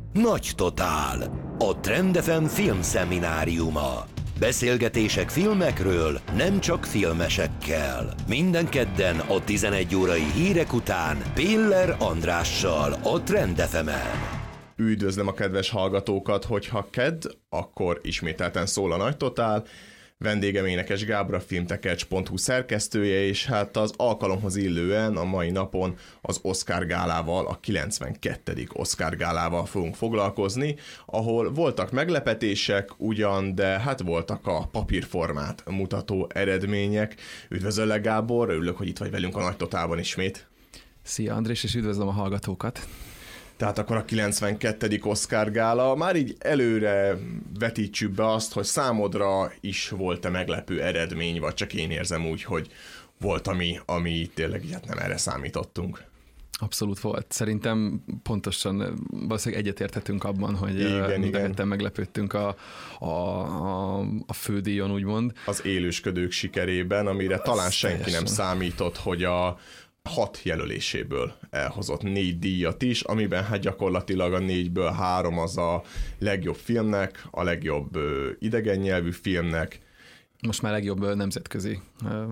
Nagy Totál. A Trend FM filmszemináriuma. Beszélgetések filmekről, nem csak filmesekkel. Minden kedden a 11 órai hírek után Piller Andrással a Trend FM-en. Üdvözlöm a kedves hallgatókat, hogyha kedd, akkor ismételten szól a Nagy Totál. Vendégem Énekes Gábor, a filmtekercs.hu szerkesztője, és hát az alkalomhoz illően a mai napon az Oscar gálával, a 92. Oscar gálával fogunk foglalkozni, ahol voltak meglepetések ugyan, de hát voltak a papírformát mutató eredmények. Üdvözöllek, Gábor, örülök, hogy itt vagy velünk a Nagy Totálban ismét. Szia Andrés, és üdvözlöm a hallgatókat! Tehát akkor a 92. Oscar gála, már így előre vetítsük be azt, hogy számodra is volt-e meglepő eredmény, vagy csak én érzem úgy, hogy volt, ami tényleg hát nem erre számítottunk. Abszolút volt. Szerintem pontosan valószínűleg egyetérthetünk abban, hogy mindketten meglepődtünk a fődíjon, úgymond. Az élősködők sikerében, amire talán senki nem számított, hogy a 6 jelöléséből elhozott 4 díjat is, amiben hát gyakorlatilag a 4-ből 3 az a legjobb filmnek, a legjobb idegen nyelvű filmnek. Most már legjobb nemzetközi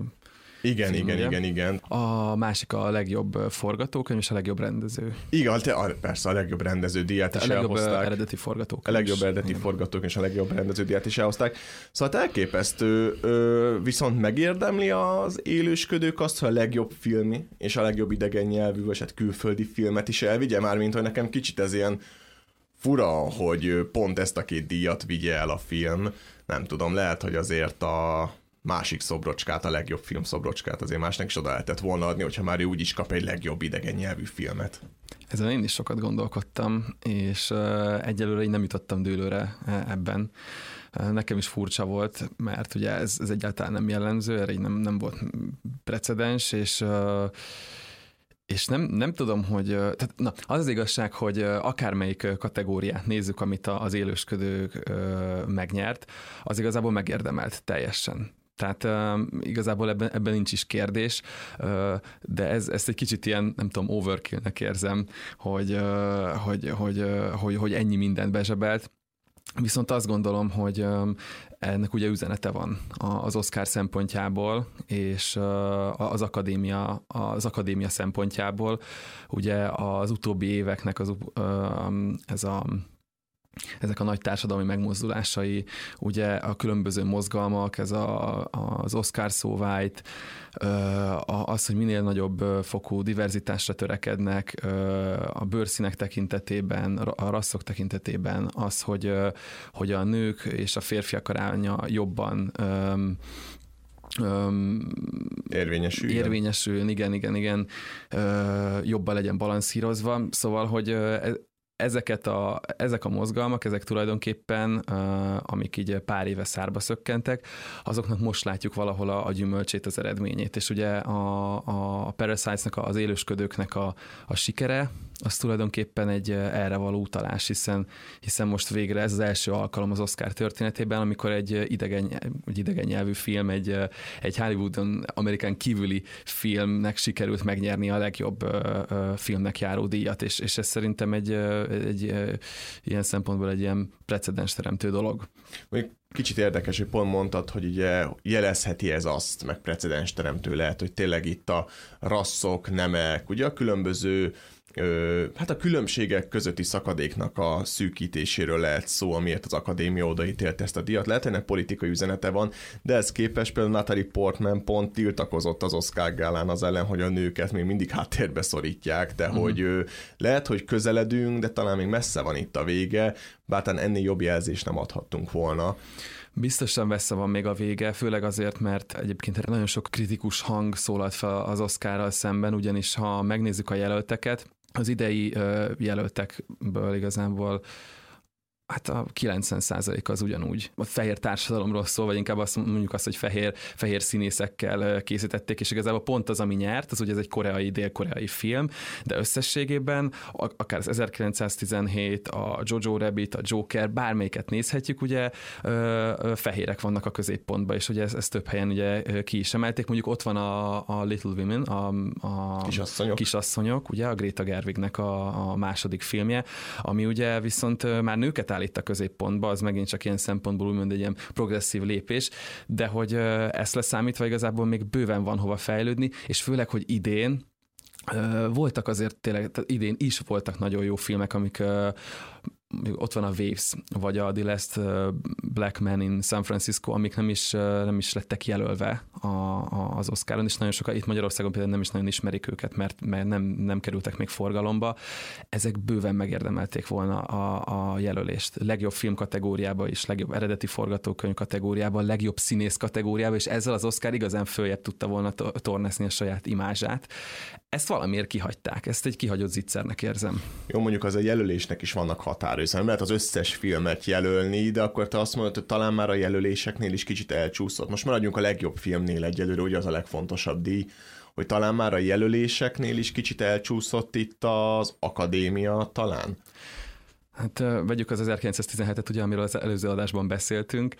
Igen. A másik a legjobb forgatókönyv és a legjobb rendező. Igen, persze a legjobb rendező díjat is elhozták. A legjobb eredeti forgatókönyv. A legjobb eredeti forgatókönyv és a legjobb rendező díjat is elhozták. Szóval elképesztő, viszont megérdemli az élősködők azt, hogy a legjobb filmi és a legjobb idegen nyelvű, vagy hát külföldi filmet is elvigye, mármint hogy nekem kicsit ez ilyen fura, hogy pont ezt a 2 díjat vigye el a film. Nem tudom, lehet, hogy azért a másik szobrocskát, a legjobb film szobrocskát azért másnak is oda lehetett volna adni, hogyha már ő úgy is kap egy legjobb idegen nyelvű filmet. Ezen én is sokat gondolkodtam, és egyelőre én nem jutottam dőlőre ebben. Nekem is furcsa volt, mert ugye ez egyáltalán nem jellemző, erre így nem volt precedens, és nem tudom, hogy... Tehát, az igazság, hogy akármelyik kategóriát nézzük, amit az élősködők megnyert, az igazából megérdemelt teljesen. Tehát igazából ebben nincs is kérdés, de ezt egy kicsit ilyen, nem tudom, overkillnek érzem, hogy ennyi mindent bezsebelt. Viszont azt gondolom, hogy ennek ugye üzenete van az Oscar szempontjából, és az akadémia szempontjából. Ugye az utóbbi éveknek ezek a nagy társadalmi megmozdulásai, ugye a különböző mozgalmak, az Oscar so white, az, hogy minél nagyobb fokú diverzitásra törekednek a bőrszínek tekintetében, a rasszok tekintetében, az, hogy a nők és a férfiak aránya jobban érvényesüljön, igen, jobban legyen balanszírozva. Szóval, hogy ezek a mozgalmak, ezek tulajdonképpen, amik így pár éve szárba szökkentek, azoknak most látjuk valahol a gyümölcsét, az eredményét. És ugye a Parasite-nak, az élősködőknek a sikere, az tulajdonképpen egy erre való utalás, hiszen most végre ez az első alkalom az Oscar történetében, amikor egy idegen nyelvű film, egy Hollywoodon, Amerikán kívüli filmnek sikerült megnyerni a legjobb filmnek járó díjat, és ez szerintem egy ilyen szempontból egy ilyen precedens teremtő dolog. Kicsit érdekes, hogy pont mondtad, hogy ugye jelezheti ez azt, meg precedens teremtő lehet, hogy tényleg itt a rasszok, nemek, ugye a különböző hát a különbségek közötti szakadéknak a szűkítéséről lehet szó, amiért az akadémia odaítélt ezt a díjat. Lehet, hogy ennek politikai üzenete van, de ez képest például Natalie Portman pont tiltakozott az Oscar gálán az ellen, hogy a nőket még mindig háttérbe szorítják, de hogy lehet, hogy közeledünk, de talán még messze van itt a vége, bár talán ennél jobb jelzést nem adhattunk volna. Biztosan messze van még a vége, főleg azért, mert egyébként nagyon sok kritikus hang szólalt fel az Oscarral szemben, ugyanis ha megnézzük a jelölteket, az idei jelöltekből igazából hát a 90% az ugyanúgy. A fehér társadalomról szól, vagy inkább mondjuk azt, hogy fehér színészekkel készítették, és igazából pont az, ami nyert, az ugye ez egy dél-koreai film, de összességében akár az 1917, a Jojo Rabbit, a Joker, bármelyiket nézhetjük, ugye fehérek vannak a középpontban, és ugye ez több helyen ugye ki is emelték. Mondjuk ott van a Little Women, a kisasszonyok, ugye a Greta Gerwignek a második filmje, ami ugye viszont már nőket állít a középpontba, az megint csak ilyen szempontból úgymond egy ilyen progresszív lépés, de hogy ezt leszámítva igazából még bőven van hova fejlődni, és főleg, hogy idén voltak azért tényleg, idén is voltak nagyon jó filmek, amik ott van a Waves, vagy a The Last Black Man in San Francisco, amik nem is lettek jelölve az Oscaron, és nagyon sokan itt Magyarországon például nem is nagyon ismerik őket, mert nem kerültek még forgalomba. Ezek bőven megérdemelték volna a jelölést. Legjobb film kategóriába is, legjobb eredeti forgatókönyv kategóriába, legjobb színész kategóriába, és ezzel az Oscar igazán följebb tudta volna tornászni a saját imázsát. Ezt valamiért kihagyták. Ezt egy kihagyott zicsernek érzem. Jó, mondjuk az a jelölésnek is vannak határai, hiszen lehet az összes filmet jelölni, de akkor te azt mondod, hogy talán már a jelöléseknél is kicsit elcsúszott. Most maradjunk a legjobb filmnél egyelőre, ugye az a legfontosabb díj, hogy talán már a jelöléseknél is kicsit elcsúszott itt az akadémia talán? Hát vegyük az 1917-et, ugye, amiről az előző adásban beszéltünk,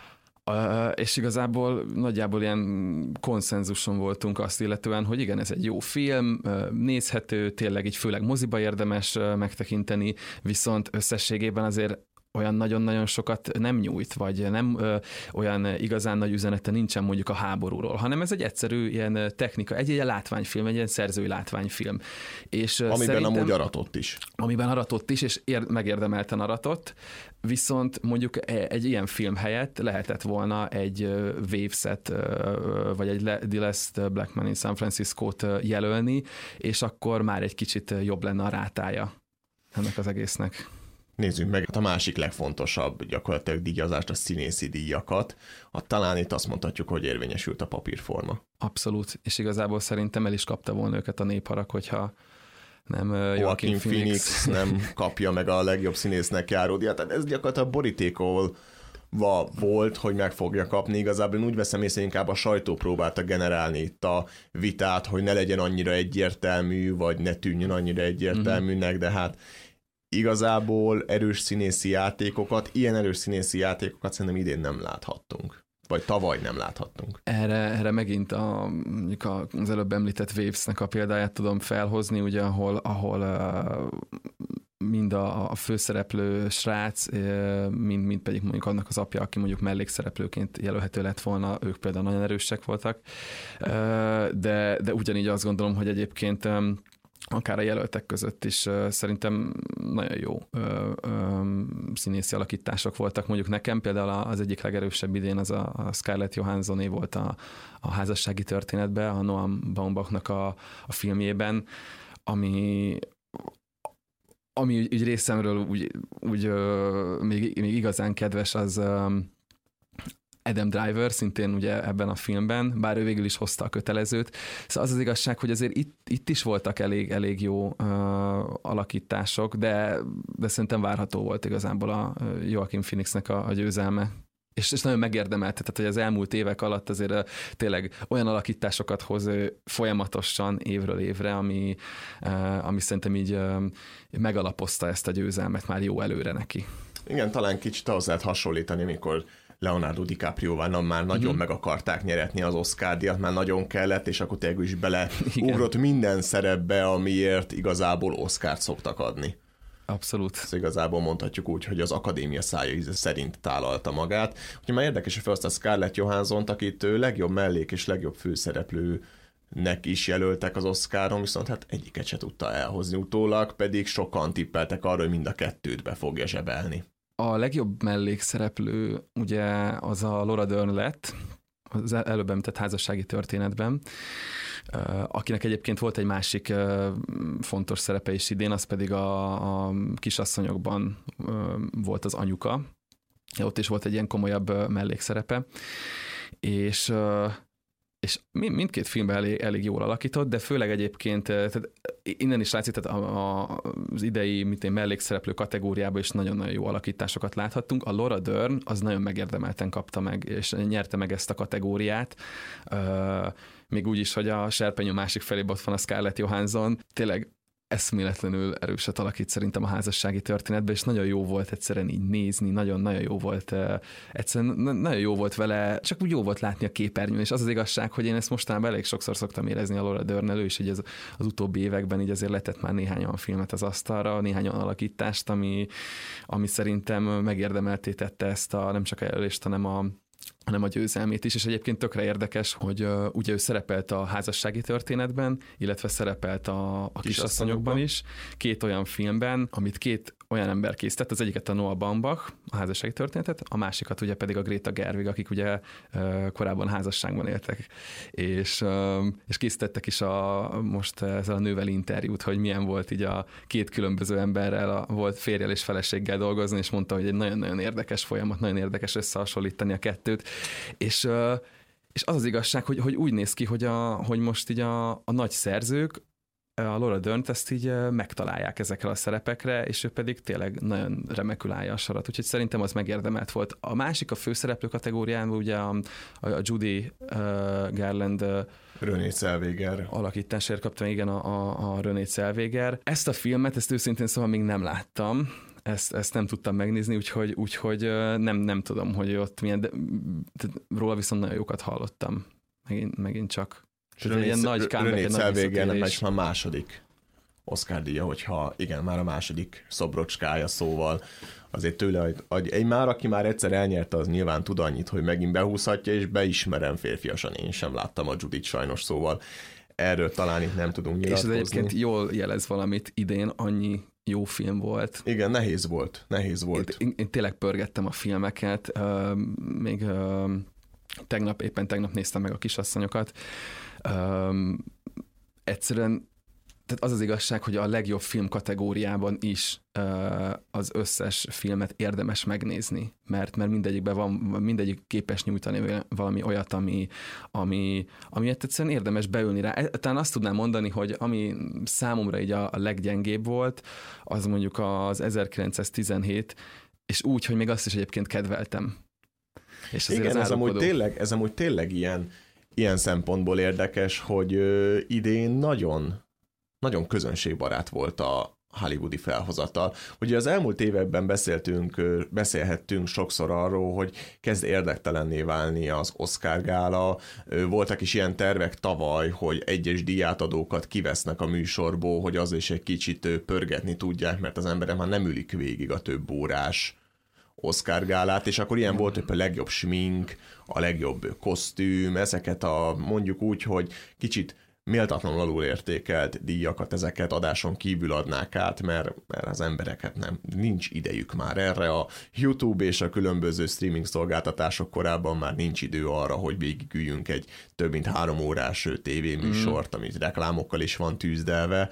és igazából nagyjából ilyen konszenzuson voltunk azt illetően, hogy igen, ez egy jó film, nézhető, tényleg így főleg moziba érdemes megtekinteni, viszont összességében azért olyan nagyon-nagyon sokat nem nyújt, vagy nem olyan igazán nagy üzenete nincsen mondjuk a háborúról, hanem ez egy egyszerű ilyen technika, egy ilyen látványfilm, egy ilyen szerzői látványfilm. És amiben amúgy aratott is. Amiben aratott is, és megérdemelten aratott, viszont mondjuk egy ilyen film helyett lehetett volna egy Waves-et, vagy egy The Last Black Man in San Francisco-t jelölni, és akkor már egy kicsit jobb lenne a rátája ennek az egésznek. Nézzük meg a másik legfontosabb gyakorlatilag díjazást, a színészi díjakat. Talán itt azt mondhatjuk, hogy érvényesült a papírforma. Abszolút, és igazából szerintem el is kapta volna őket a népharag, hogyha nem Joaquin Phoenix nem kapja meg a legjobb színésznek járó díjat. Tehát ez gyakorlatilag borítékolva volt, hogy meg fogja kapni. Igazából én úgy veszem észre, inkább a sajtó próbálta generálni itt a vitát, hogy ne legyen annyira egyértelmű, vagy ne tűnjön annyira egyértelműnek, de hát igazából erős színészi játékokat, ilyen erős színészi játékokat szerintem idén nem láthattunk. Vagy tavaly nem láthattunk. Erre megint az előbb említett Waves-nek a példáját tudom felhozni, ugye, ahol mind a főszereplő srác, mind pedig mondjuk annak az apja, aki mondjuk mellékszereplőként jelölhető lett volna, ők például nagyon erősek voltak. De ugyanígy azt gondolom, hogy egyébként akár a jelöltek között is szerintem nagyon jó színészi alakítások voltak. Mondjuk nekem például az egyik legerősebb idén az a Scarlett Johanssoné volt a házassági történetben, a Noam Baumbachnak a filmjében, ami úgy részemről úgy még igazán kedves, az Adam Driver, szintén ugye ebben a filmben, bár ő végül is hozta a kötelezőt. Szóval az igazság, hogy azért itt is voltak elég jó alakítások, de szerintem várható volt igazából a Joaquin Phoenixnek a győzelme. És nagyon megérdemelte, tehát hogy az elmúlt évek alatt azért tényleg olyan alakításokat hoz folyamatosan évről évre, ami szerintem így megalapozta ezt a győzelmet már jó előre neki. Igen, talán kicsit ahhoz lehet hasonlítani, amikor Leonardo DiCaprio-val már nagyon meg akarták nyeretni az Oscar-díjat, már nagyon kellett, és akkor tényleg is beleugrott minden szerepbe, amiért igazából Oscart szoktak adni. Abszolút. Ezt igazából mondhatjuk úgy, hogy az akadémia szája íze szerint tálalta magát. Úgyhogy már érdekes, hogy felhozta Scarlett Johanssont, akit legjobb mellék és legjobb főszereplőnek is jelöltek az Oscaron, viszont hát egyiket se tudta elhozni utólag, pedig sokan tippeltek arra, hogy mind a kettőt be fogja zsebelni. A legjobb mellékszereplő ugye az a Laura Dern lett, az előbb említett házassági történetben, akinek egyébként volt egy másik fontos szerepe is idén, az pedig a Kisasszonyokban volt az anyuka. Ott is volt egy ilyen komolyabb mellékszerepe, és mindkét filmben elég jól alakított, de főleg egyébként tehát innen is látszik, tehát az idei mellékszereplő kategóriában is nagyon-nagyon jó alakításokat láthattunk. A Laura Dern az nagyon megérdemelten kapta meg, és nyerte meg ezt a kategóriát. Még úgy is, hogy a serpenyő másik felében ott van a Scarlett Johansson. Tényleg eszméletlenül erőset alakít szerintem a házassági történetben, és nagyon jó volt egyszerűen így nézni, nagyon-nagyon jó volt, egyszerűen nagyon jó volt vele, csak úgy jó volt látni a képernyőn, és az az igazság, hogy én ezt mostanában elég sokszor szoktam érezni a Laura Dern-nel, és így az utóbbi években így azért letett már néhány olyan filmet az asztalra, néhány olyan alakítást, ami szerintem megérdemelté tette ezt a nem csak a jelölést, hanem a győzelmét is, és egyébként tökre érdekes, hogy ugye ő szerepelt a házassági történetben, illetve szerepelt a kisasszonyokban is, 2 olyan filmben, amit 2 olyan ember készített, az egyiket a Noah Baumbach, a házassági történetet, a másikat ugye pedig a Greta Gerwig, akik ugye korábban házasságban éltek, és készítettek is most ezzel a nővel interjút, hogy milyen volt így a 2 különböző emberrel, volt férjel és feleséggel dolgozni, és mondta, hogy egy nagyon-nagyon érdekes folyamat, nagyon érdekes összehasonlítani a kettőt, és az igazság, hogy úgy néz ki, hogy most így a nagy szerzők a Laura Dern-t ezt így megtalálják ezekre a szerepekre, és ő pedig tényleg nagyon remekül állja a sarat, úgyhogy szerintem az megérdemelt volt. A másik a főszereplő kategóriában ugye a Judy Garland Renée Zellweger alakításért kaptam, igen, a Renée Zellweger. Ezt a filmet, ezt őszintén szóval még nem láttam, ezt nem tudtam megnézni, úgyhogy nem tudom, hogy ott milyen, de róla viszont nagyon jókat hallottam. Megint csak. Renée Zellwegernek meg már második Oscar-díja, hogyha igen, már a második szobrocskája, szóval azért tőle, egy már, aki már egyszer elnyerte, az nyilván tud annyit, hogy megint behúzhatja, és beismerem férfiasan, én sem láttam a Judit sajnos, szóval erről talán itt nem tudunk nyilatkozni. És ez egyébként jól jelez valamit, idén annyi jó film volt. Igen, nehéz volt. Én tényleg pörgettem a filmeket, még éppen tegnap néztem meg a Kisasszonyokat. Egyszerűen, tehát az igazság, hogy a legjobb film kategóriában is az összes filmet érdemes megnézni, mert mindegyikben van, mindegyik képes nyújtani valami olyat, ami egyszerűen érdemes beülni rá. Talán azt tudnám mondani, hogy ami számomra így a leggyengébb volt, az mondjuk az 1917, és úgy, hogy még azt is egyébként kedveltem. És igen, ez amúgy tényleg ilyen szempontból érdekes, hogy idén nagyon közönségbarát volt a hollywoodi felhozatal. Ugye az elmúlt években beszélhettünk sokszor arról, hogy kezd érdektelenné válni az Oscar gála. Voltak is ilyen tervek tavaly, hogy egyes díjátadókat kivesznek a műsorból, hogy az is egy kicsit pörgetni tudják, mert az emberek már nem ülik végig a több órás Oscar gálát, és akkor ilyen volt, hogy a legjobb smink, a legjobb kosztüm, ezeket mondjuk úgy, hogy kicsit méltatlanul alulértékelt díjakat, ezeket adáson kívül adnák át, mert az embereket nincs idejük már erre. A YouTube és a különböző streaming szolgáltatások korábban már nincs idő arra, hogy végigüljünk egy több mint 3 órás tévéműsort, amit reklámokkal is van tűzdelve.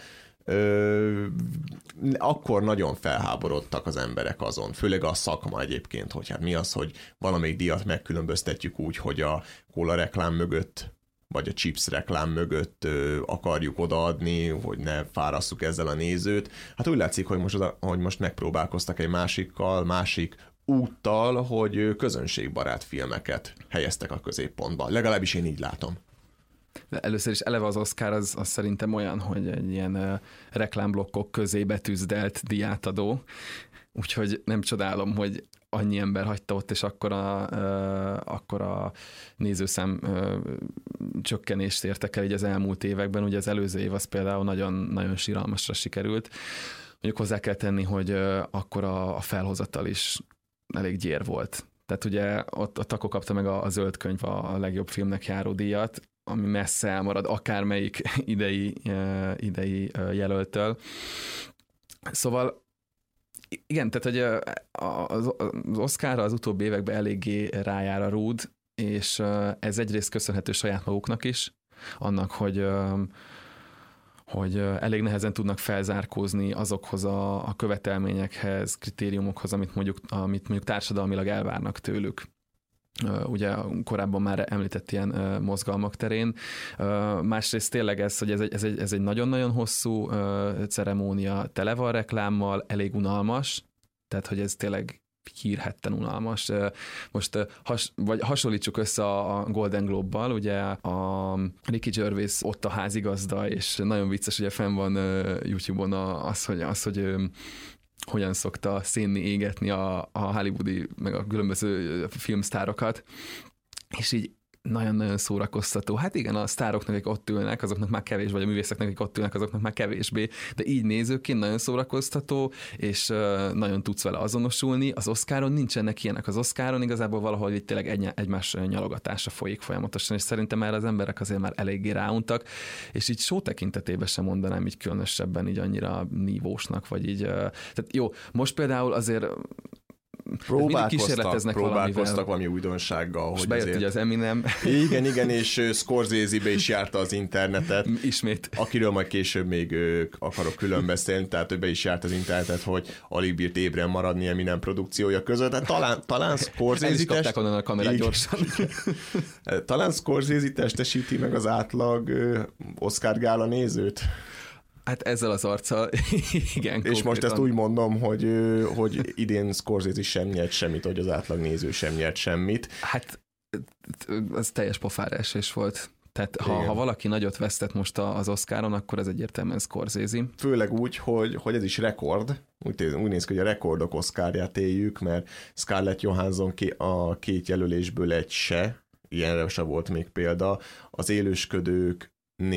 Akkor nagyon felháborodtak az emberek azon, főleg a szakma egyébként, hogy hát mi az, hogy valamelyik díjat megkülönböztetjük úgy, hogy a kóla reklám mögött vagy a chips reklám mögött akarjuk odaadni, hogy ne fárasszuk ezzel a nézőt. Hát úgy látszik, hogy most megpróbálkoztak egy másik úttal, hogy közönségbarát filmeket helyeztek a középpontba. Legalábbis én így látom. De először is eleve az Oscar az szerintem olyan, hogy egy ilyen reklámblokkok közé betűzdelt díjátadó, úgyhogy nem csodálom, hogy annyi ember hagyta ott, és akkor a nézőszám csökkenést értek el így az elmúlt években. Ugye az előző év az például nagyon, nagyon siralmasra sikerült. Mondjuk hozzá kell tenni, hogy akkor a felhozatal is elég gyér volt. Tehát ugye ott akkor kapta meg a Zöld Könyv a legjobb filmnek járó díjat, ami messze elmarad akármelyik idei jelöltől. Szóval igen, tehát hogy az Oscarra az utóbbi években eléggé rájár a rúd, és ez egyrészt köszönhető saját maguknak is, annak, hogy elég nehezen tudnak felzárkózni azokhoz a követelményekhez, kritériumokhoz, amit mondjuk társadalmilag elvárnak tőlük. ugye korábban már említett ilyen mozgalmak terén. Másrészt tényleg ez, hogy ez egy nagyon-nagyon hosszú ceremónia, tele van reklámmal, elég unalmas, tehát hogy ez tényleg hírhetten unalmas. Most vagy hasonlítsuk össze a Golden Globe-bal, ugye a Ricky Gervais ott a házigazda, és nagyon vicces, ugye fenn van YouTube-on az, hogy hogyan szokta szénni égetni a hollywoodi, meg a különböző filmsztárokat, és így nagyon-nagyon szórakoztató. Hát igen, a sztároknak, akik ott ülnek, azoknak már kevés, vagy a művészeknek, akik ott ülnek, azoknak már kevésbé, de így nézőként nagyon szórakoztató, és nagyon tudsz vele azonosulni. Az Oscaron nincsenek ilyenek. Az Oscaron igazából valahol itt tényleg egymás nyalogatása folyik folyamatosan, és szerintem már az emberek azért már eléggé ráuntak, és így show tekintetében sem mondanám így különösebben így annyira nívósnak, vagy így. Tehát jó, most például azért próbálkoztak valami újdonsággal. Most bejött ugye az Eminem. Igen, és Scorsese-be is járta az internetet. Ismét. Akiről majd később még akarok külön beszélni, tehát ő be is járt az internetet, hogy alig bírt ébren maradni Eminem produkciója között. Tehát talán Scorsese... El is kapták onnan a kamerát gyorsan. Talán Scorsese testesíti meg az átlag Oscar gála nézőt. Hát ezzel az arccal, igen. És konkrétan. Most ezt úgy mondom, hogy idén Scorsese sem nyert semmit, hogy az átlag néző sem nyert semmit. Hát az teljes pofára esés volt. Tehát ha valaki nagyot vesztett most az Oscaron, akkor ez egyértelműen Scorsese. Főleg úgy, hogy ez is rekord. Úgy néz ki, hogy a rekordok Oscarját éljük, mert Scarlett Johansson a 2 jelölésből egy se, ilyenre se volt még példa. Az Élősködők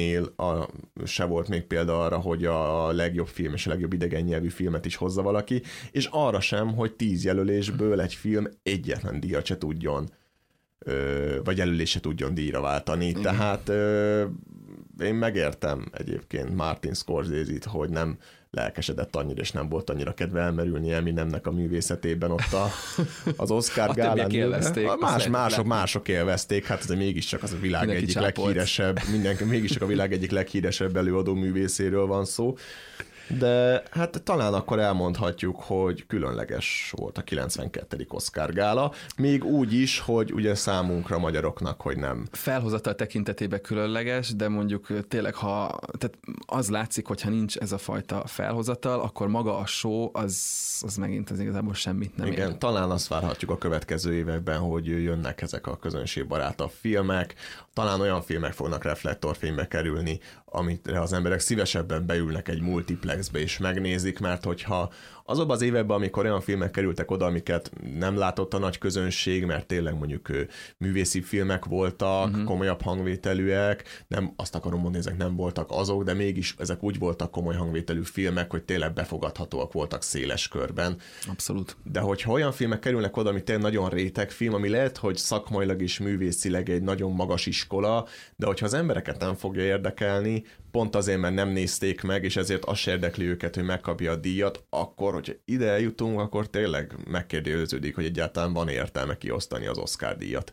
se volt még példa arra, hogy a legjobb film és a legjobb idegen nyelvű filmet is hozza valaki, és arra sem, hogy 10 jelölésből egy film egyetlen díjat se tudjon, vagy jelölés se tudjon díjra váltani. Igen. Tehát én megértem egyébként Martin Scorsese-t, hogy nem lelkesedett annyira, és nem volt annyira kedve elmerülni Eminemnek a művészetében ott az Oscar gálán. Mások élvezték, hát ez mégiscsak az a világ mindenki egyik leghíresebb, mégiscsak a világ egyik leghíresebb előadó művészéről van szó. De hát talán akkor elmondhatjuk, hogy különleges volt a 92. Oscar gála, még úgy is, hogy ugye számunkra, magyaroknak, hogy nem. Felhozatal tekintetében különleges, de mondjuk tényleg, tehát az látszik, hogyha nincs ez a fajta felhozatal, akkor maga a show, az megint az igazából semmit nem Igen, ér. talán azt várhatjuk a következő években, hogy jönnek ezek a közönségbarátabb filmek, talán olyan filmek fognak reflektorfénybe kerülni, amire az emberek szívesebben beülnek egy multiplexbe és megnézik, mert hogyha azokban az években, amikor olyan filmek kerültek oda, amiket nem látott a nagy közönség, mert tényleg mondjuk művészi filmek voltak, komolyabb hangvételűek, nem azt akarom mondani, ezek nem voltak azok, de mégis ezek úgy voltak komoly hangvételű filmek, hogy tényleg befogadhatóak voltak széles körben. Abszolút. De hogyha olyan filmek kerülnek oda, ami tényleg nagyon réteg film, ami lehet, hogy szakmailag és művészileg egy nagyon magas iskola, de hogyha az embereket nem fogja érdekelni, pont azért, mert nem nézték meg, és ezért az se érdekli őket, hogy megkapja a díjat, akkor, hogyha ide eljutunk, akkor tényleg megkérdőjeleződik, hogy egyáltalán van értelme kiosztani az Oscar díjat.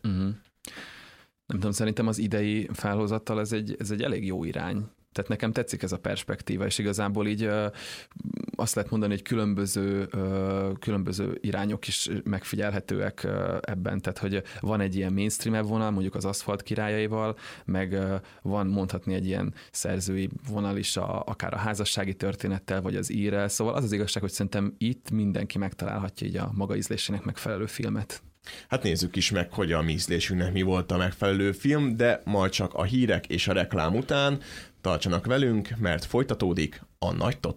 Nem tudom, szerintem az idei felhozattal ez egy elég jó irány. Tehát nekem tetszik ez a perspektíva, és igazából így azt lehet mondani, hogy különböző irányok is megfigyelhetőek ebben, tehát hogy van egy ilyen mainstream vonal, mondjuk az Aszfalt királyaival, meg van mondhatni egy ilyen szerzői vonal is, akár a házassági történettel, vagy az írrel, szóval az igazság, hogy szerintem itt mindenki megtalálhatja így a maga ízlésének megfelelő filmet. Hát nézzük is meg, hogy a mi ízlésünknek mi volt a megfelelő film, de majd csak a hírek és a reklám után tartsanak velünk, mert folytatódik a Nagy Totál.